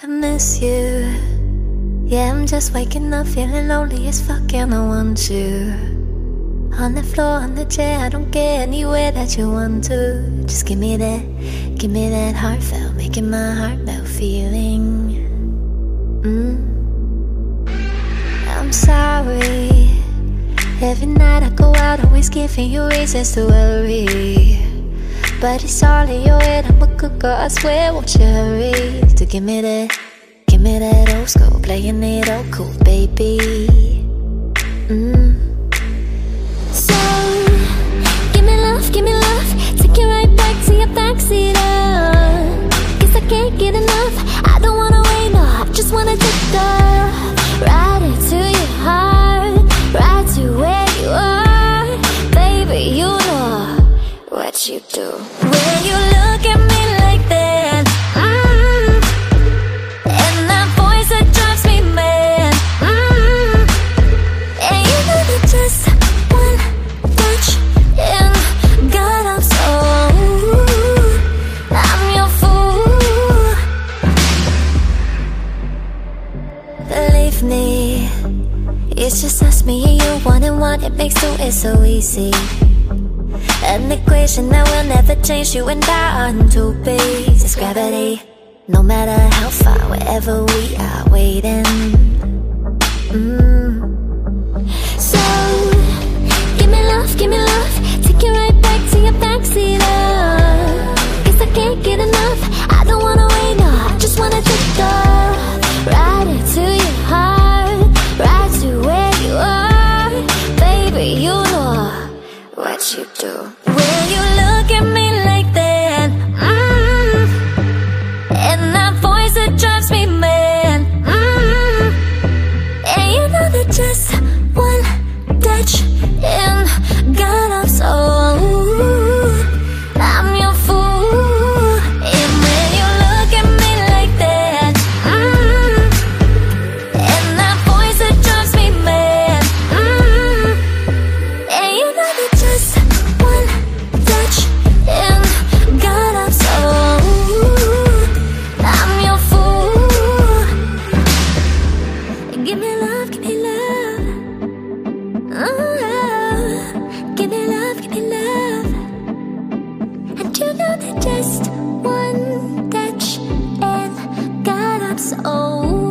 I miss you. Yeah, I'm just waking up feeling lonely as fuck and I want you. On the floor, on the chair, I don't care anywhere that you want to. Just give me that heartfelt, making my heart melt feeling. I'm sorry. Every night I go out, always giving you reasons to worry. But it's all in your head, I'm a good girl, I swear, won't you hurry? So give me that old school, playing it all cool, baby. So, give me love, take it right back to your backseat. Guess I can't get enough, I don't wanna wait, no, I just wanna take the ride into your heart, right to where you are. Baby, you know what you do when you look at me like that. And that voice that drives me mad. And you know that just one touch and God, I'm so, I'm your fool. Believe me, it's just us, me and you, one and one, it makes two, it's so easy. An equation that will never change, you and I on two pieces. Gravity, no matter how far, wherever we are waiting. So, give me love, take it right back to your backseat. Guess I can't get enough, I don't wanna wait, no, I just wanna take the ride into your heart, right to where you are. Baby, you know What you do when you look at me like that. And that voice that drives me mad. And you know that just one touch and God, I'm so, I'm your fool. And when you look at me like that, and that voice that drives me mad. And you know that just one touch and God, I'm so, I'm your fool. Give me love, give me love. Give me love, give me love. And you know that just one touch and God, I'm so